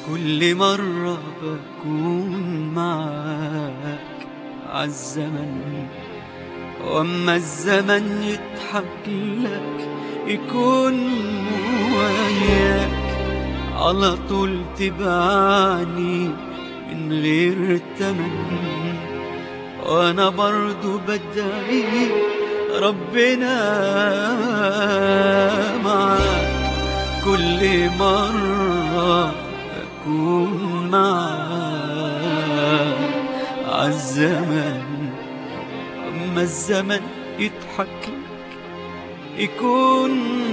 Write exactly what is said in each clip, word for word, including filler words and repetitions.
كل مرة بكون معاك عالزمن، واما الزمن يضحك لك يكون وياك، على طول تبعني من غير تمن، وانا برضو بدعي ربنا معاك. كل مرة أكون معاك عالزمن، أما الزمن يضحك لك يكون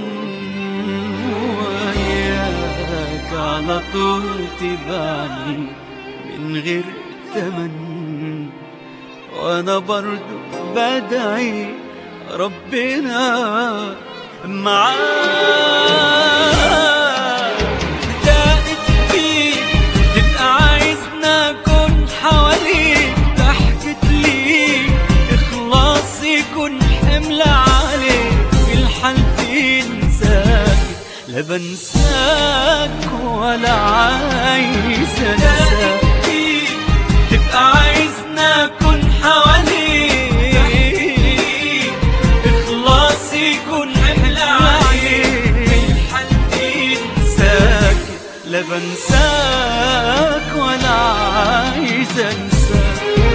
وياك، على طول تبعني من غير تمن، وأنا برضو بدعي ربنا معاك. دقت فيك تبقى عايزنا أكون حواليك، ضحكت ليك إخلاص يكون حمل عليك، في الحالتين ساكت لا بنساك ولا عايز أنساك. تبقى عايزنا أكون حواليك، إخلاص يكون حمل عليك، في الحالتين ساكت لا بنساك ولا عايز أنساك.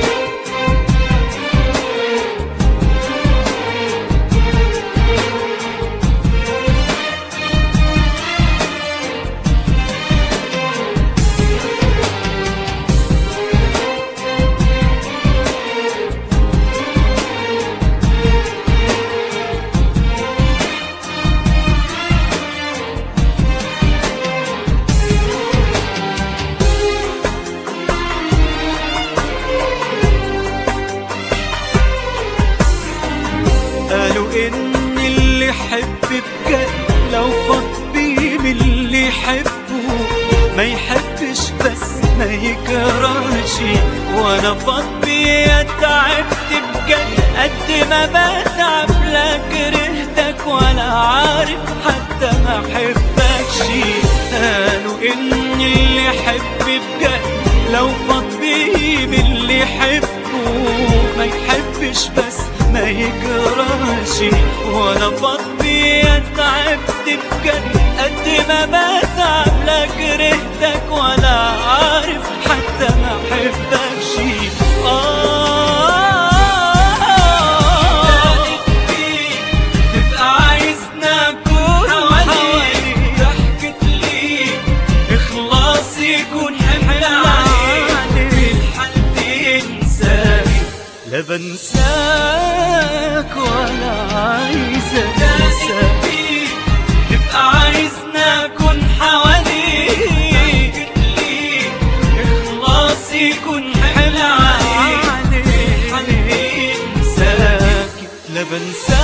قالوا إن اللي يحب بجد لو فاض بيه من اللي يحبه ما يحبش بس ما يكرهش، وأنا فاض بيه تعبت بجد قد ما بتعب، لا كرهتك ولا عارف حتى ما أحبكش. قالوا إن اللي يحب بجد لو فاض بيه من اللي يحبه ما يحبش بس ما يكرهش، وانا فاضي تعبت بجد قد ما بتعب، لا كرهتك ولا عارف حتى ما احبكش. آه تبقى عايزنا أكون حواليك، ضحكت ليك إخلاص يكون حمل عليك، في الحالتين ساكت لا بنساك ولا عايز أنساك. تبقى عايزنا أكون حواليك، إخلاص يكون حمل عليك، في الحالتين ساكت لا بنساك